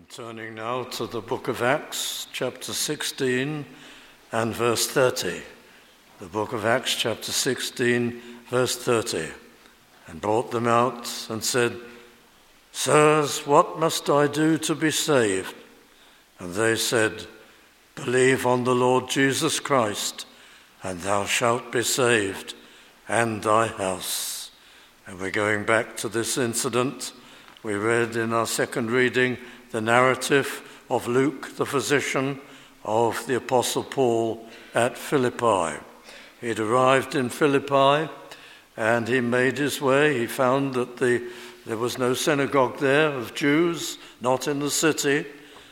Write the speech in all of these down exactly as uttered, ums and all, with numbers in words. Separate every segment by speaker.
Speaker 1: Turning now to the book of Acts, chapter sixteen and verse thirty. The book of Acts, chapter sixteen, verse thirty. And brought them out and said, Sirs, what must I do to be saved? And they said, Believe on the Lord Jesus Christ, and thou shalt be saved, and thy house. And we're going back to this incident. We read in our second reading the narrative of Luke, the physician of the Apostle Paul at Philippi. He'd arrived in Philippi and he made his way. He found that the, there was no synagogue there of Jews, not in the city.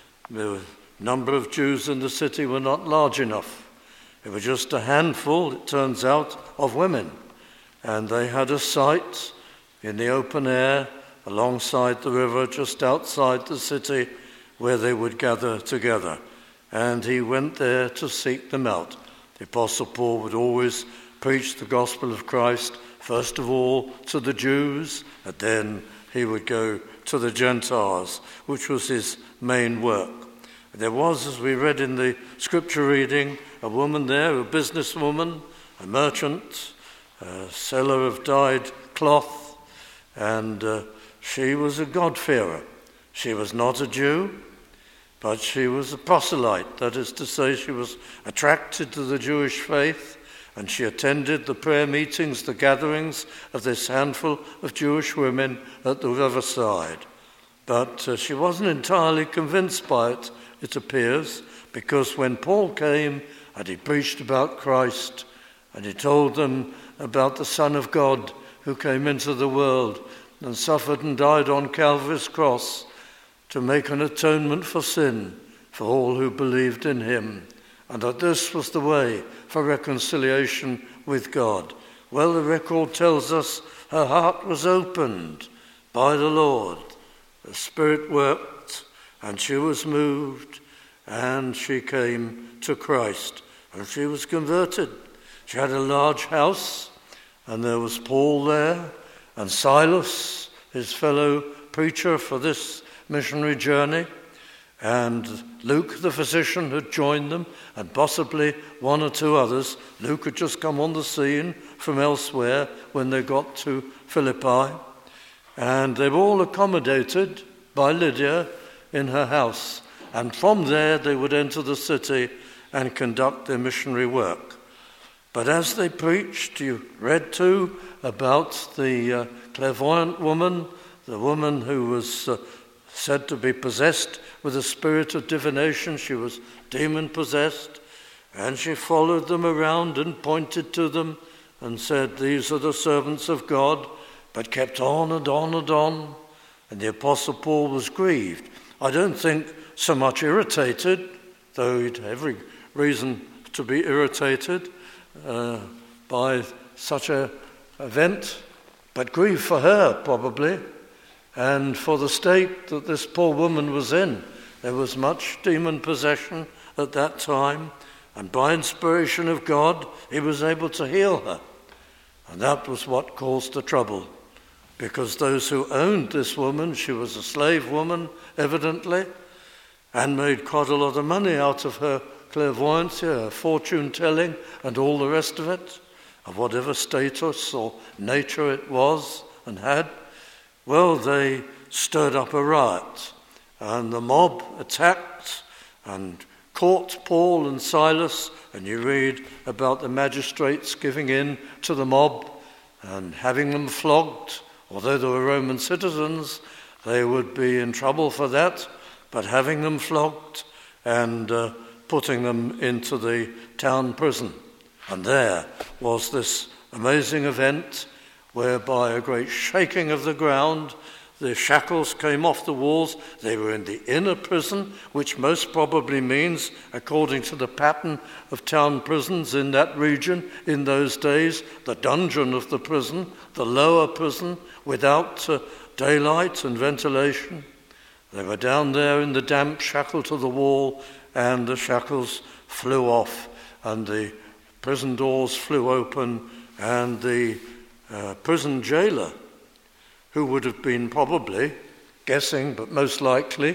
Speaker 1: The number of Jews in the city were not large enough. It was just a handful, it turns out, of women. And they had a site in the open air alongside the river, just outside the city, where they would gather together. And he went there to seek them out. The Apostle Paul would always preach the gospel of Christ, first of all to the Jews, and then he would go to the Gentiles, which was his main work. There was, as we read in the scripture reading, a woman there, a businesswoman, a merchant, a seller of dyed cloth, and uh, she was a God-fearer. She was not a Jew, but she was a proselyte. That is to say, she was attracted to the Jewish faith, and she attended the prayer meetings, the gatherings of this handful of Jewish women at the riverside. But uh, she wasn't entirely convinced by it, it appears, because when Paul came and he preached about Christ, and he told them about the Son of God who came into the world and suffered and died on Calvary's cross to make an atonement for sin for all who believed in him, and that this was the way for reconciliation with God. Well, the record tells us her heart was opened by the Lord. The Spirit worked, and she was moved, and she came to Christ, and she was converted. She had a large house, and there was Paul there, and Silas, his fellow preacher for this missionary journey, and Luke, the physician, had joined them, and possibly one or two others. Luke had just come on the scene from elsewhere when they got to Philippi, and they were all accommodated by Lydia in her house, and from there they would enter the city and conduct their missionary work. But as they preached, you read too about the uh, clairvoyant woman, the woman who was uh, said to be possessed with a spirit of divination. She was demon-possessed, and she followed them around and pointed to them and said, These are the servants of God, but kept on and on and on. And the Apostle Paul was grieved. I don't think so much irritated, though he'd every reason to be irritated uh, by such an event, but grieved for her probably, and for the state that this poor woman was in. There was much demon possession at that time, and by inspiration of God, he was able to heal her. And that was what caused the trouble, because those who owned this woman, she was a slave woman, evidently, and made quite a lot of money out of her clairvoyancy, her fortune-telling, and all the rest of it, of whatever status or nature it was and had. Well, they stirred up a riot, and the mob attacked and caught Paul and Silas, and you read about the magistrates giving in to the mob and having them flogged. Although they were Roman citizens, they would be in trouble for that, but having them flogged and uh, putting them into the town prison. And there was this amazing event whereby a great shaking of the ground, the shackles came off the walls. They were in the inner prison, which most probably means, according to the pattern of town prisons in that region in those days, the dungeon of the prison, the lower prison, without uh, daylight and ventilation. They were down there in the damp, shackled to the wall, and the shackles flew off, and the prison doors flew open, and the uh, prison jailer, who would have been probably, guessing, but most likely,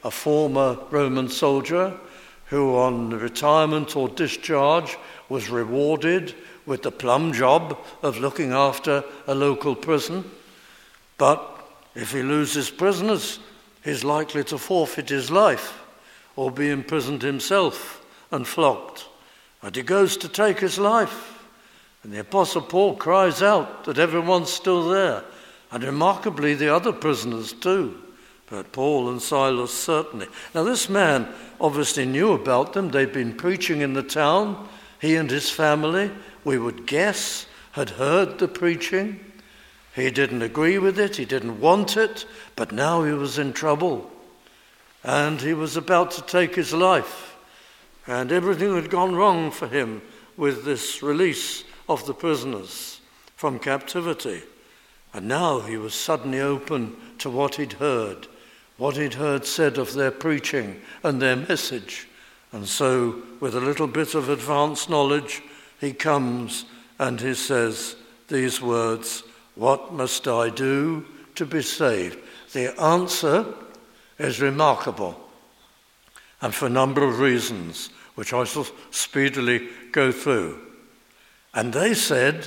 Speaker 1: a former Roman soldier who on retirement or discharge was rewarded with the plum job of looking after a local prison. But if he loses prisoners, he's likely to forfeit his life or be imprisoned himself and flogged. And he goes to take his life. And the Apostle Paul cries out that everyone's still there, and remarkably the other prisoners too, but Paul and Silas certainly. Now this man obviously knew about them. They'd been preaching in the town. He and his family, we would guess, had heard the preaching. He didn't agree with it, he didn't want it, but now he was in trouble. And he was about to take his life. And everything had gone wrong for him with this release of the prisoners from captivity. And now he was suddenly open to what he'd heard, what he'd heard said of their preaching and their message. And so, with a little bit of advanced knowledge, he comes and he says these words, "What must I do to be saved?" The answer is remarkable, and for a number of reasons, which I shall speedily go through. And they said,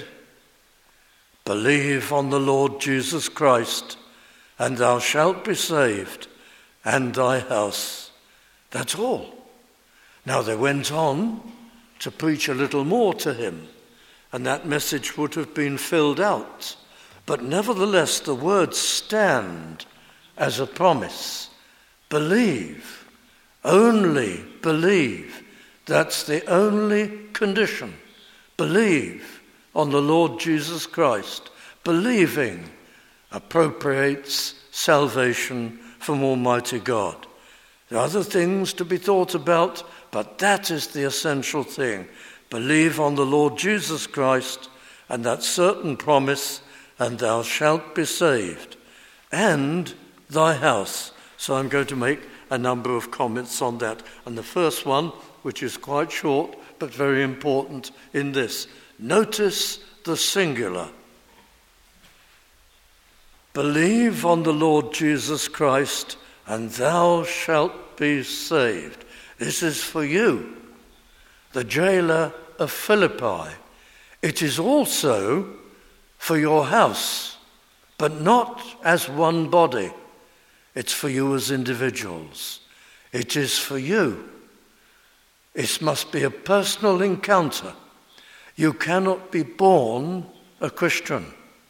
Speaker 1: "Believe on the Lord Jesus Christ, and thou shalt be saved, and thy house." That's all. Now they went on to preach a little more to him, and that message would have been filled out. But nevertheless, the words stand as a promise. Believe, only believe. That's the only condition. Believe on the Lord Jesus Christ. Believing appropriates salvation from Almighty God. There are other things to be thought about, but that is the essential thing. Believe on the Lord Jesus Christ and that certain promise, and thou shalt be saved, and thy house. So I'm going to make a number of comments on that. And the first one, which is quite short but very important in this. Notice the singular. Believe on the Lord Jesus Christ, and thou shalt be saved. This is for you, the jailer of Philippi. It is also for your house, but not as one body. It's for you as individuals. It is for you. It must be a personal encounter. You cannot be born a Christian.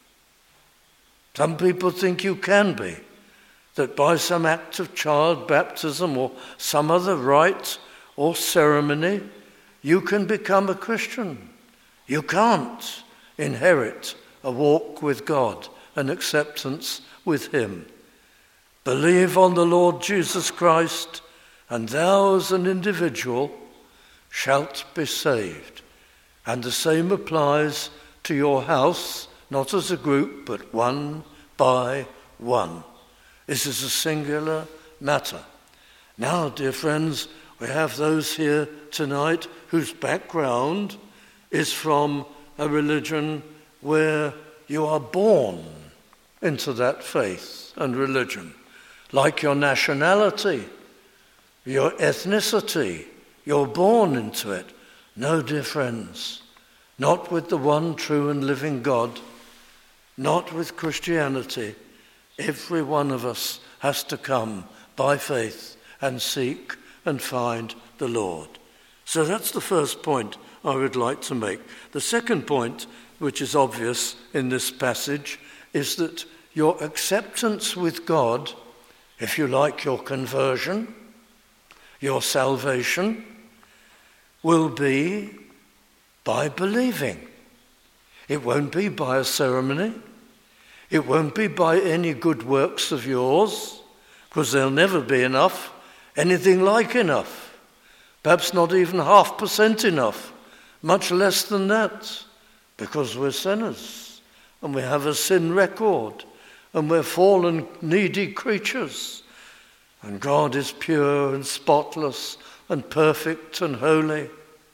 Speaker 1: Some people think you can be, that by some act of child baptism or some other rite or ceremony, you can become a Christian. You can't inherit a walk with God, an acceptance with him. Believe on the Lord Jesus Christ, and thou as an individual shalt be saved. And the same applies to your house, not as a group, but one by one. This is a singular matter. Now, dear friends, we have those here tonight whose background is from a religion where you are born into that faith and religion, like your nationality, your ethnicity. You're born into it. No, dear friends, not with the one true and living God, not with Christianity. Every one of us has to come by faith and seek and find the Lord. So that's the first point I would like to make. The second point, which is obvious in this passage, is that your acceptance with God, if you like, your conversion, your salvation, will be by believing. It won't be by a ceremony. It won't be by any good works of yours, because there'll never be enough, anything like enough. Perhaps not even half percent enough, much less than that, because we're sinners and we have a sin record and we're fallen, needy creatures. And God is pure and spotless and perfect and holy.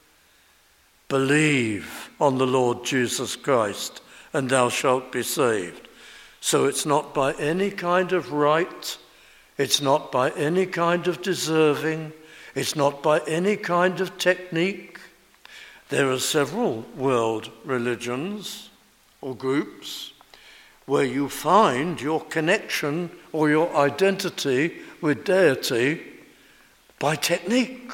Speaker 1: Believe on the Lord Jesus Christ, and thou shalt be saved. So it's not by any kind of rite, It's not by any kind of deserving. It's not by any kind of technique. There are several world religions or groups where you find your connection or your identity with deity by technique,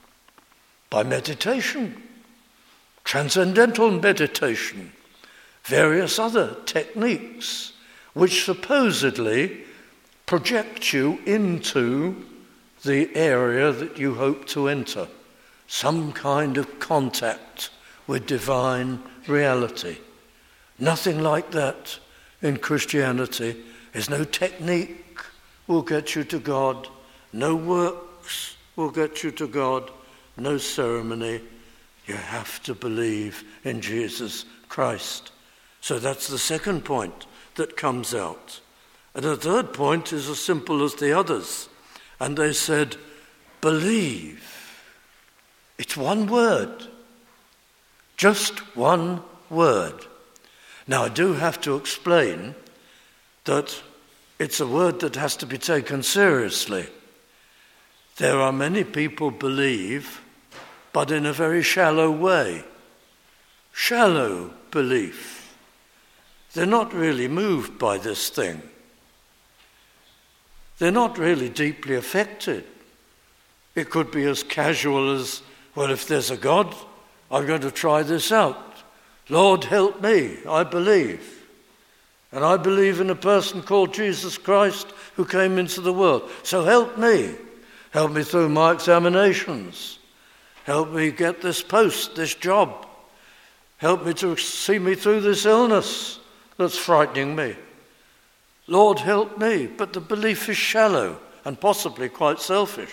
Speaker 1: by meditation, transcendental meditation, various other techniques which supposedly project you into the area that you hope to enter, some kind of contact with divine reality. Nothing like that in Christianity. There's no technique will get you to God, no works will get you to God, no ceremony. You have to believe in Jesus Christ. So that's the second point that comes out. And the third point is as simple as the others. And they said, believe. It's one word. Just one word. Now, I do have to explain that it's a word that has to be taken seriously. There are many people believe, but in a very shallow way. Shallow belief. They're not really moved by this thing. They're not really deeply affected. It could be as casual as, well, if there's a God, I'm going to try this out. Lord, help me, I believe. And I believe in a person called Jesus Christ who came into the world. So help me. Help me through my examinations. Help me get this post, this job. Help me to see me through this illness that's frightening me. Lord, help me. But the belief is shallow and possibly quite selfish.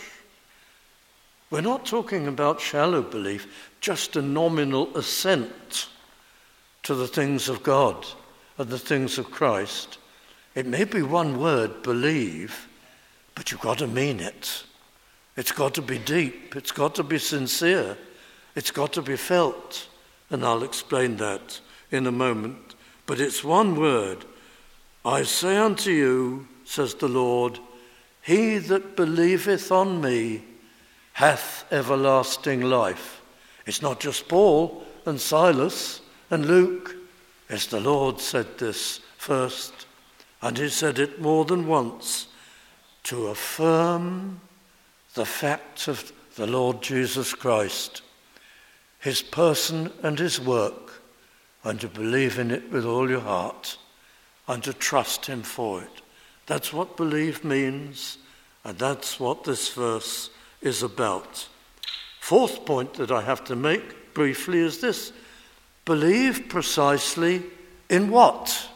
Speaker 1: We're not talking about shallow belief, just a nominal assent to the things of God and the things of Christ. It may be one word, believe, but you've got to mean it. It's got to be deep. It's got to be sincere. It's got to be felt. And I'll explain that in a moment. But it's one word. I say unto you, says the Lord, he that believeth on me hath everlasting life. It's not just Paul and Silas and Luke. It's the Lord said this first. And he said it more than once to affirm the fact of the Lord Jesus Christ, his person and his work, and to believe in it with all your heart and to trust him for it. That's what believe means, and that's what this verse is about. Fourth point that I have to make briefly is this. Believe precisely in what?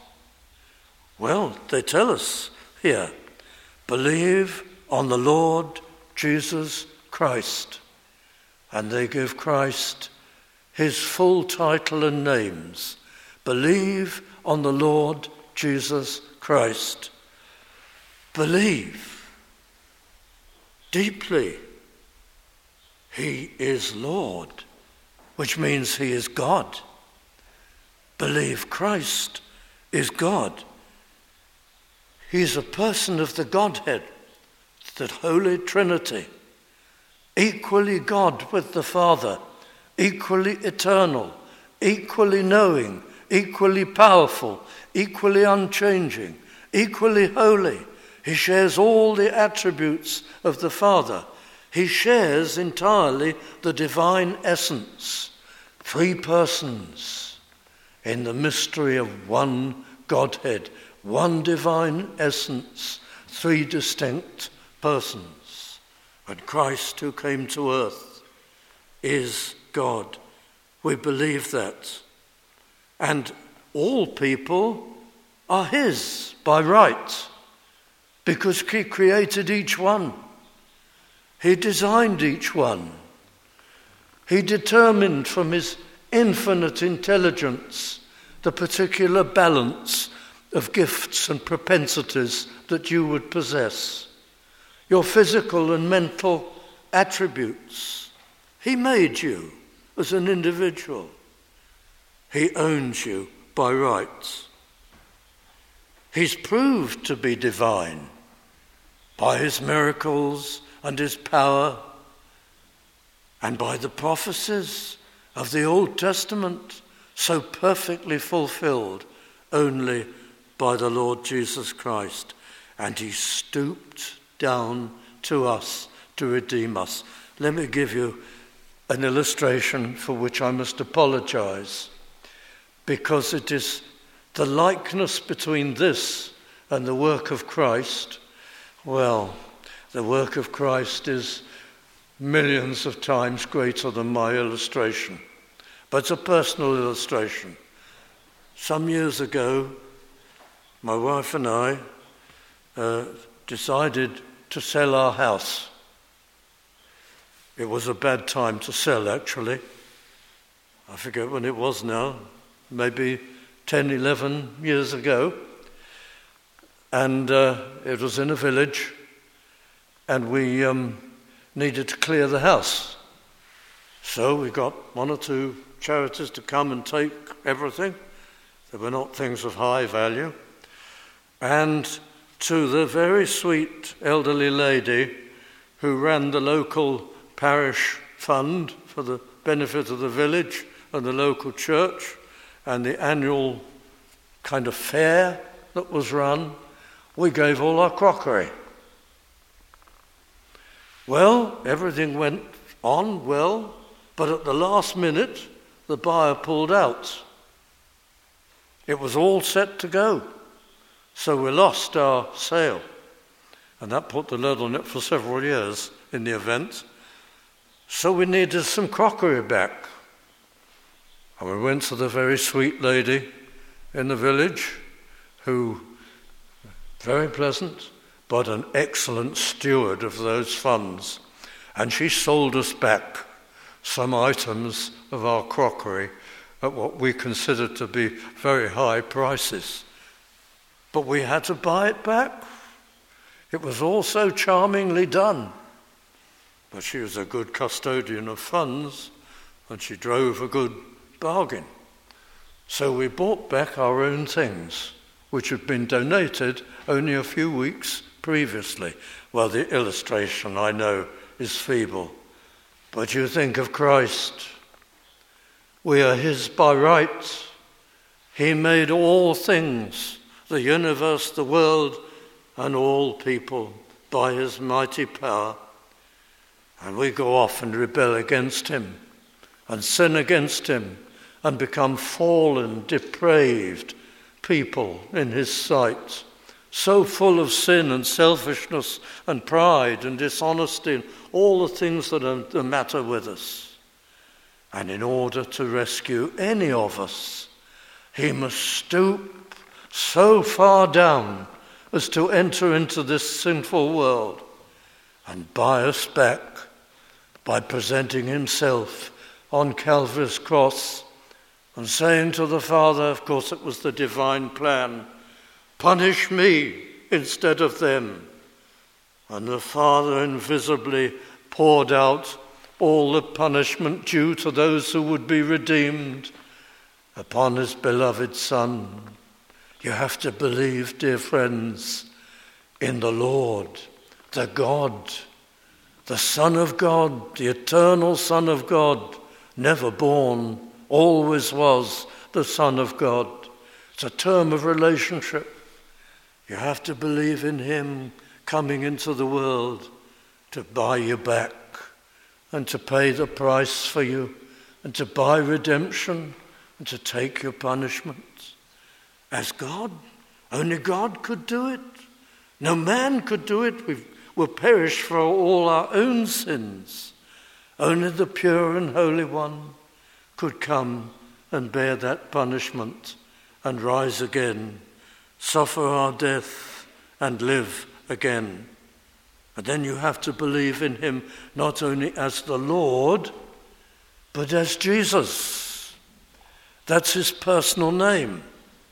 Speaker 1: Well, they tell us here, believe on the Lord Jesus Christ. And they give Christ his full title and names. Believe on the Lord Jesus Christ. Believe deeply. He is Lord, which means he is God. Believe Christ is God. He's a person of the Godhead, the Holy Trinity, equally God with the Father, equally eternal, equally knowing, equally powerful, equally unchanging, equally holy. He shares all the attributes of the Father. He shares entirely the divine essence, three persons in the mystery of one Godhead, one divine essence, three distinct persons. And Christ, who came to earth, is God. We believe that. And all people are his by right, because he created each one. He designed each one. He determined from his infinite intelligence the particular balance of gifts and propensities that you would possess. Your physical and mental attributes. He made you as an individual. He owns you by rights. He's proved to be divine by his miracles and his power, and by the prophecies of the Old Testament, so perfectly fulfilled only by the Lord Jesus Christ. And he stooped down to us to redeem us. Let me give you an illustration for which I must apologize, because it is the likeness between this and the work of Christ. Well, the work of Christ is millions of times greater than my illustration, but it's a personal illustration. Some years ago, my wife and I uh, decided to sell our house. It was a bad time to sell, actually. I forget when it was now, maybe ten, eleven years ago. And uh, it was in a village, and we um, needed to clear the house. So we got one or two charities to come and take everything. They were not things of high value. And to the very sweet elderly lady who ran the local parish fund for the benefit of the village and the local church and the annual kind of fair that was run, we gave all our crockery. Well, everything went on well, but at the last minute, the buyer pulled out. It was all set to go. So we lost our sale. And that put the lid on it for several years in the event. So we needed some crockery back. And we went to the very sweet lady in the village who, very pleasant, but an excellent steward of those funds. And she sold us back some items of our crockery at what we considered to be very high prices. But we had to buy it back. It was all so charmingly done. But she was a good custodian of funds, and she drove a good bargain. So we bought back our own things, which had been donated only a few weeks previously. Well, the illustration, I know, is feeble. But you think of Christ. We are his by right. He made all things, the universe, the world, and all people by his mighty power. And we go off and rebel against him and sin against him and become fallen, depraved people in his sight, so full of sin and selfishness and pride and dishonesty and all the things that are the matter with us. And in order to rescue any of us, he must stoop so far down as to enter into this sinful world and buy us back by presenting himself on Calvary's cross and saying to the Father, of course it was the divine plan, punish me instead of them. And the Father invisibly poured out all the punishment due to those who would be redeemed upon his beloved Son. You have to believe, dear friends, in the Lord, the God, the Son of God, the eternal Son of God, never born, always was the Son of God. It's a term of relationship. You have to believe in him coming into the world to buy you back and to pay the price for you and to buy redemption and to take your punishment. As God, only God could do it. No man could do it. We will perish for all our own sins. Only the pure and holy one could come and bear that punishment and rise again, suffer our death and live again. And then you have to believe in him not only as the Lord, but as Jesus. That's his personal name.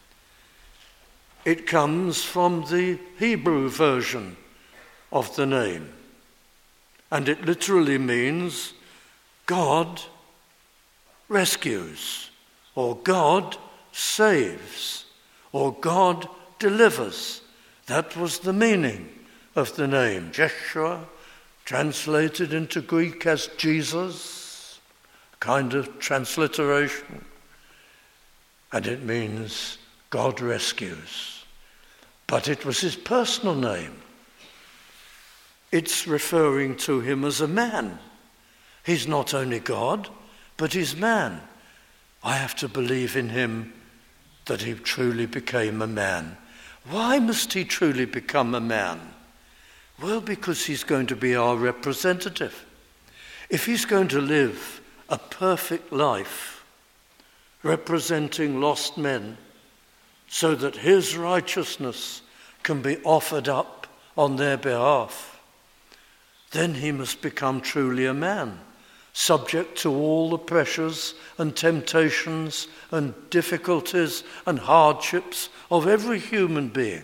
Speaker 1: It comes from the Hebrew version of the name. And it literally means God rescues, or God saves, or God delivers. That was the meaning of the name. Jeshua, translated into Greek as Jesus, a kind of transliteration. And it means God rescues. But it was his personal name. It's referring to him as a man. He's not only God, but he's man. I have to believe in him that he truly became a man. Why must he truly become a man? Well, because he's going to be our representative. If he's going to live a perfect life, representing lost men, so that his righteousness can be offered up on their behalf, then he must become truly a man, subject to all the pressures and temptations and difficulties and hardships of every human being,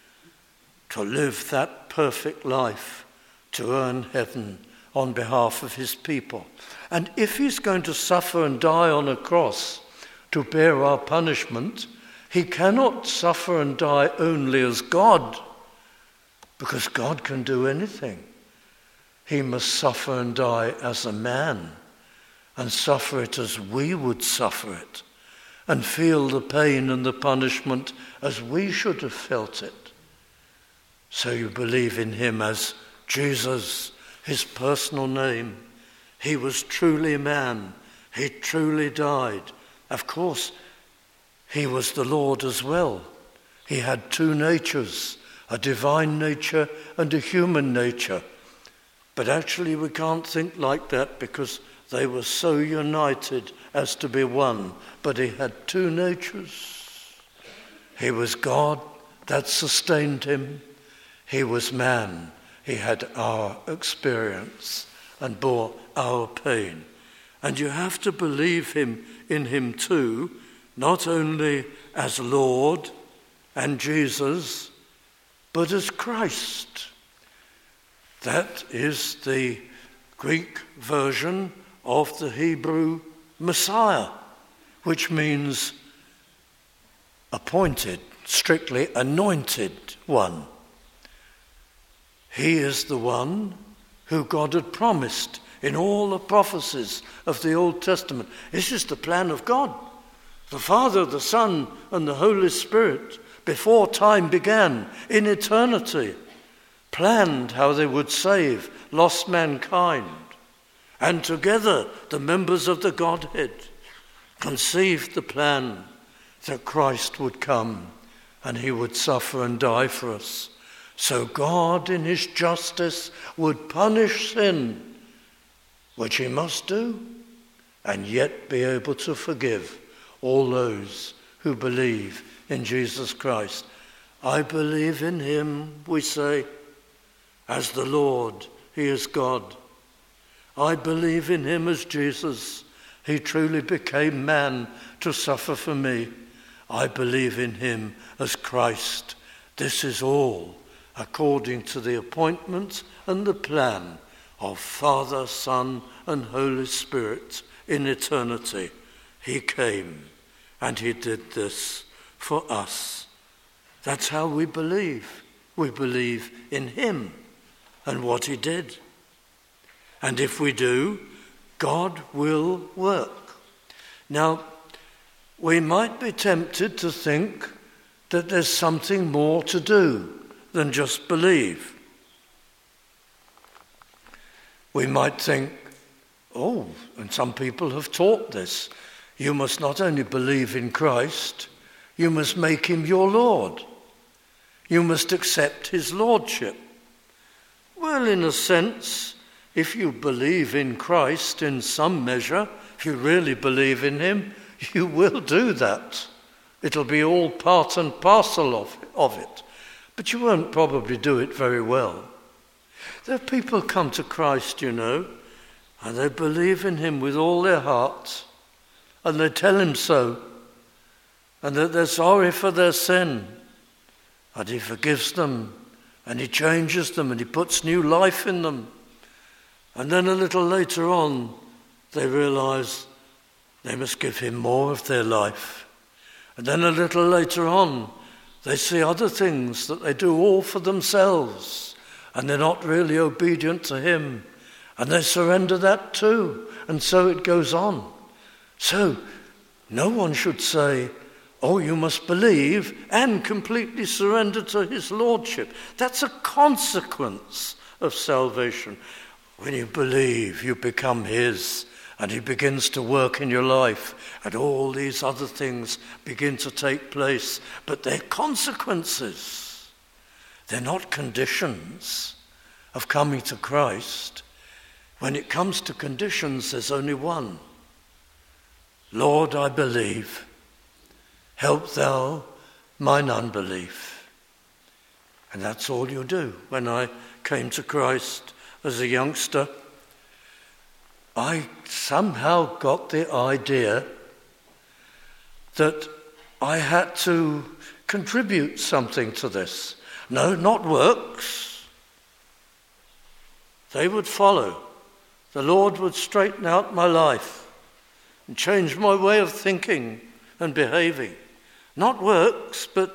Speaker 1: to live that perfect life, to earn heaven on behalf of his people. And if he's going to suffer and die on a cross to bear our punishment, he cannot suffer and die only as God, because God can do anything. He must suffer and die as a man, and suffer it as we would suffer it, and feel the pain and the punishment as we should have felt it. So you believe in him as Jesus, his personal name. He was truly man. He truly died. Of course, he was the Lord as well. He had two natures, a divine nature and a human nature. But actually we can't think like that because they were so united as to be one. But he had two natures. He was God, that sustained him. He was man. He had our experience and bore our pain. And you have to believe him in him too, not only as Lord and Jesus, but as Christ. That is the Greek version of the Hebrew Messiah, which means appointed, strictly anointed one. He is the one who God had promised in all the prophecies of the Old Testament. This is the plan of God. The Father, the Son, and the Holy Spirit, before time began, in eternity, planned how they would save lost mankind. And together, the members of the Godhead conceived the plan that Christ would come and he would suffer and die for us. So God, in his justice, would punish sin, which he must do, and yet be able to forgive all those who believe in Jesus Christ. I believe in him, we say, as the Lord, he is God. I believe in him as Jesus. He truly became man to suffer for me. I believe in him as Christ. This is all according to the appointment and the plan of Father, Son, and Holy Spirit in eternity. He came and he did this for us. That's how we believe. We believe in him and what he did. And if we do, God will work. Now, we might be tempted to think that there's something more to do than just believe. We might think, oh, and some people have taught this, you must not only believe in Christ, you must make him your Lord. You must accept his lordship. Well, in a sense, if you believe in Christ in some measure, if you really believe in him, you will do that. It'll be all part and parcel of, of it. But you won't probably do it very well. There are people come to Christ, you know, and they believe in him with all their hearts, and they tell him so, and that they're sorry for their sin, and he forgives them, and he changes them, and he puts new life in them. And then a little later on, they realize they must give him more of their life. And then a little later on, they see other things that they do all for themselves. and they're not really obedient to him, and they surrender that too, and so it goes on. So no one should say, oh, you must believe and completely surrender to his lordship. That's a consequence of salvation. When you believe, you become his, and he begins to work in your life, and all these other things begin to take place. But they're consequences. They're not conditions of coming to Christ. When it comes to conditions, there's only one. Lord, I believe. Help thou mine unbelief. And that's all you do. When I came to Christ as a youngster, I somehow got the idea that I had to contribute something to this. No, not works. They would follow. The Lord would straighten out my life and change my way of thinking and behaving. Not works, but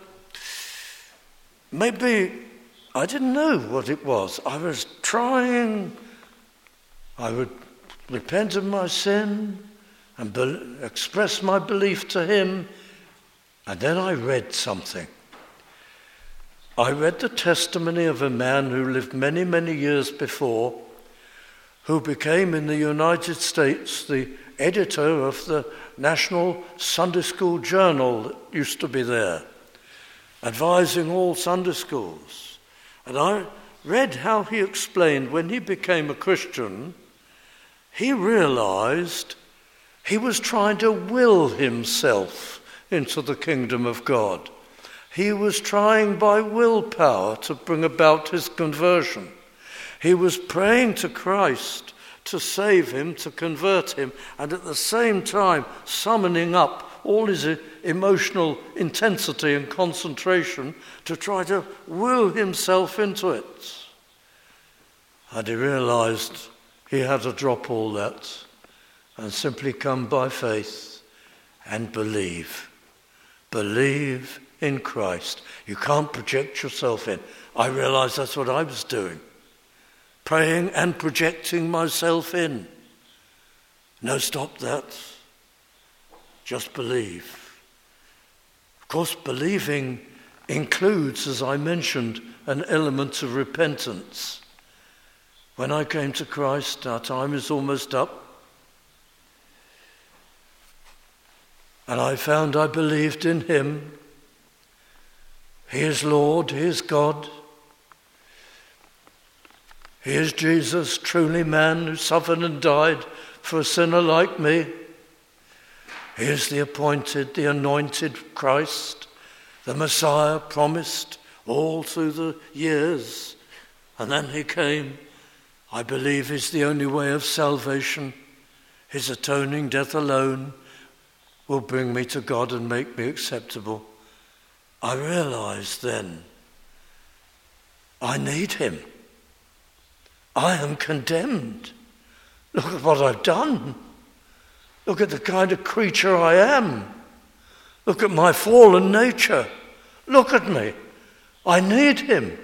Speaker 1: maybe I didn't know what it was. I was trying. I would repent of my sin and be- express my belief to him. And then I read something. I read the testimony of a man who lived many, many years before, who became in the United States the editor of the National Sunday School Journal that used to be there, advising all Sunday schools. And I read how he explained when he became a Christian, he realized he was trying to will himself into the kingdom of God. He was trying by willpower to bring about his conversion. He was praying to Christ to save him, to convert him, and at the same time summoning up all his emotional intensity and concentration to try to will himself into it. And he realized he had to drop all that and simply come by faith and believe. Believe in Christ. You can't project yourself in. I realized that's what I was doing. Praying and projecting myself in. No, stop that. Just believe. Of course, believing includes, as I mentioned, an element of repentance. When I came to Christ, our time is almost up. And I found I believed in him. He is Lord, he is God. He is Jesus, truly man, who suffered and died for a sinner like me. He is the appointed, the anointed Christ, the Messiah promised all through the years. And then he came. I believe he's the only way of salvation. His atoning death alone will bring me to God and make me acceptable. I realized then I need him. I am condemned. Look at what I've done. Look at the kind of creature I am. Look at my fallen nature. Look at me. I need him.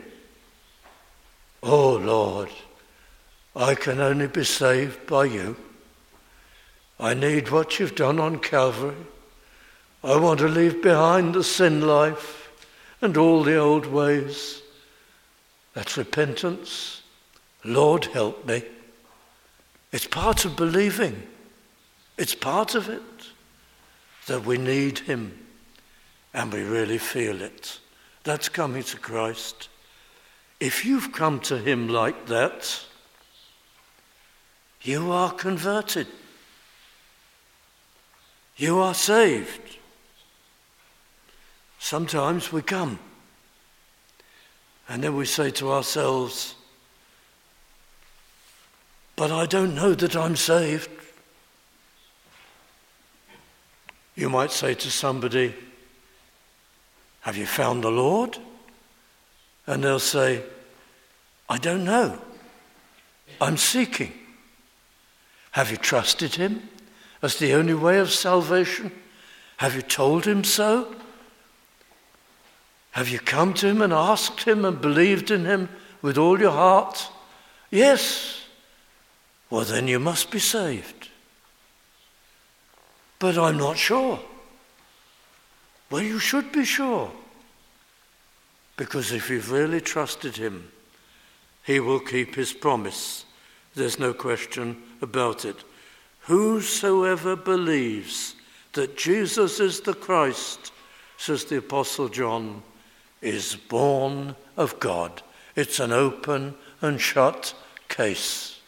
Speaker 1: Oh Lord, I can only be saved by you. I need what you've done on Calvary. I want to leave behind the sin life and all the old ways. That's repentance. Lord, help me. It's part of believing. It's part of it that we need him and we really feel it. That's coming to Christ. If you've come to him like that, you are converted. You are saved. Sometimes we come and then we say to ourselves, but I don't know that I'm saved. You might say to somebody, have you found the Lord? And they'll say, I don't know. I'm seeking. Have you trusted him as the only way of salvation? Have you told him so? Have you come to him and asked him and believed in him with all your heart? Yes. Well, then you must be saved. But I'm not sure. Well, you should be sure. Because if you've really trusted him, he will keep his promise. There's no question about it. Whosoever believes that Jesus is the Christ, says the Apostle John, is born of God. It's an open and shut case.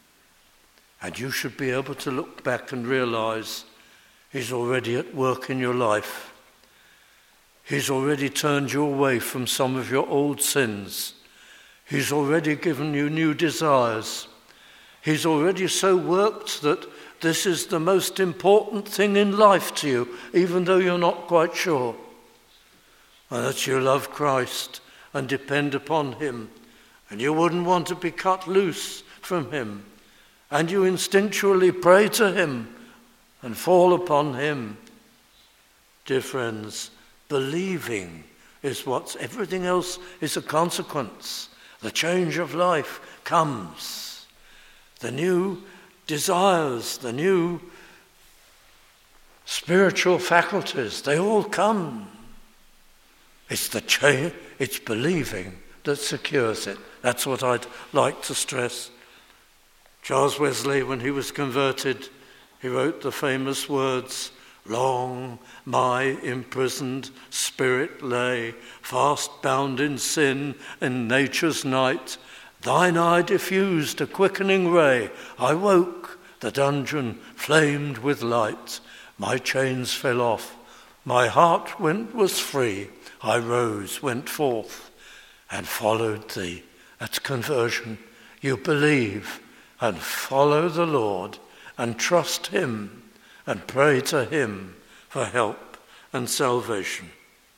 Speaker 1: And you should be able to look back and realize he's already at work in your life. He's already turned you away from some of your old sins. He's already given you new desires. He's already so worked that this is the most important thing in life to you, even though you're not quite sure. And that you love Christ and depend upon him. And you wouldn't want to be cut loose from him. And you instinctually pray to him and fall upon him. Dear friends, believing is what everything else is a consequence. The change of life comes. The new desires, the new spiritual faculties, they all come. It's the change, it's believing that secures it. That's what I'd like to stress. Charles Wesley, when he was converted, he wrote the famous words, "Long my imprisoned spirit lay, fast bound in sin in nature's night. Thine eye diffused a quickening ray. I woke, the dungeon flamed with light. My chains fell off, my heart went was free. I rose, went forth, and followed thee." That's conversion. You believe and follow the Lord and trust him and pray to him for help and salvation.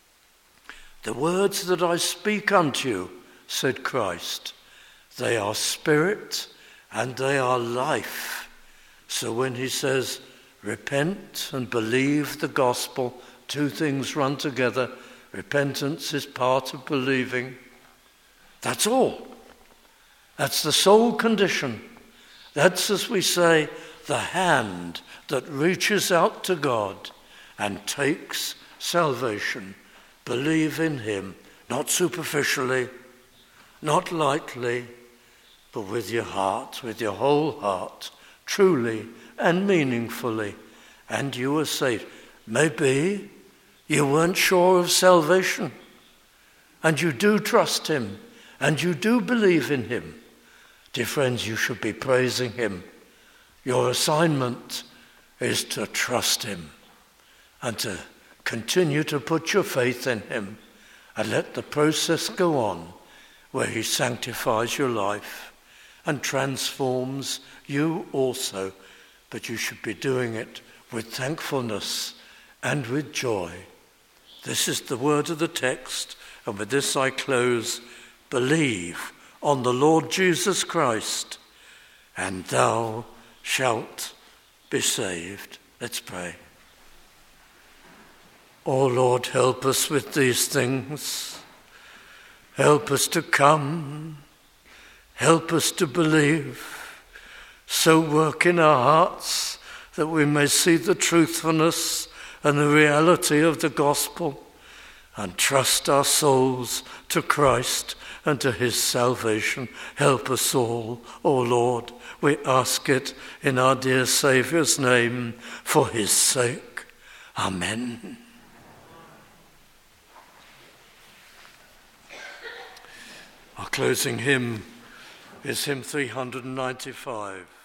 Speaker 1: "The words that I speak unto you," said Christ, "they are spirit and they are life." So when he says, repent and believe the gospel, two things run together. Repentance is part of believing. That's all. That's the sole condition. That's, as we say, the hand that reaches out to God and takes salvation. Believe in him, not superficially, not lightly, but with your heart, with your whole heart, truly and meaningfully, and you are saved. Maybe you weren't sure of salvation, and you do trust him, and you do believe in him. Dear friends, you should be praising him. Your assignment is to trust him and to continue to put your faith in him and let the process go on where he sanctifies your life and transforms you also. But you should be doing it with thankfulness and with joy. This is the word of the text, and with this I close. Believe on the Lord Jesus Christ, and thou shalt be saved. Let's pray. Oh Lord, help us with these things. Help us to come. Help us to believe. So work in our hearts that we may see the truthfulness and the reality of the gospel and trust our souls to Christ and to his salvation. Help us all, O Lord. We ask it in our dear Saviour's name for his sake. Amen. Our closing hymn is hymn three hundred ninety-five.